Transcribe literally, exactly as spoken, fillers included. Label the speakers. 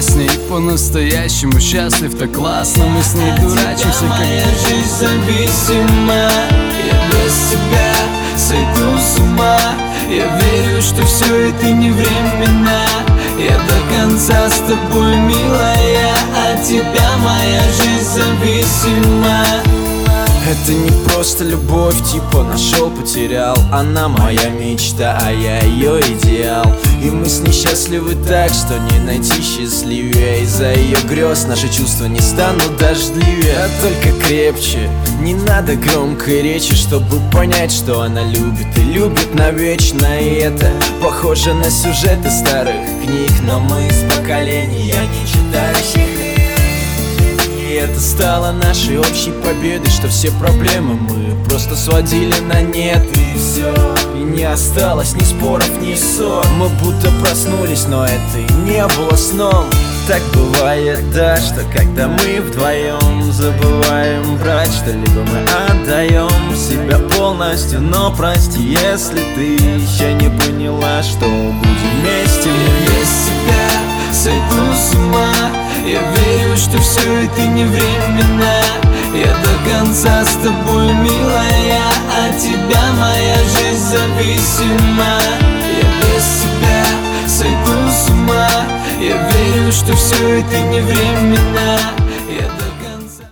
Speaker 1: с ней по-настоящему счастлив, так классно. Мы с ней дурачимся, как
Speaker 2: моя жизнь зависима. Я без тебя сойду с ума. Я верю, что все это не временно. Я до конца с тобой, милая. От тебя моя жизнь зависима.
Speaker 3: Это не просто любовь, типа нашел, потерял. Она моя мечта, а я ее идеал. И мы с ней счастливы так, что не найти счастливее. Из-за ее грез наши чувства не станут дождливее, а только крепче. Не надо громкой речи, чтобы понять, что она любит и любит навечно. И это похоже на сюжеты старых книг, но мы из поколения не читающих. И это стало нашей общей победой, что все проблемы мы просто сводили на нет. И все, и не осталось ни споров, ни ссор. Мы будто проснулись, но это и не было сном. Так бывает, да, что когда мы вдвоем забываем брать что-либо, мы отдаем себя полностью. Но прости, если ты еще не поняла, что будем вместе.
Speaker 2: Я без тебя сойду с ума. Я верю, что все это не временно. Я до конца с тобой, милая. От тебя моя жизнь зависима. Я без тебя сойду с ума. Я верю, что все это не временно.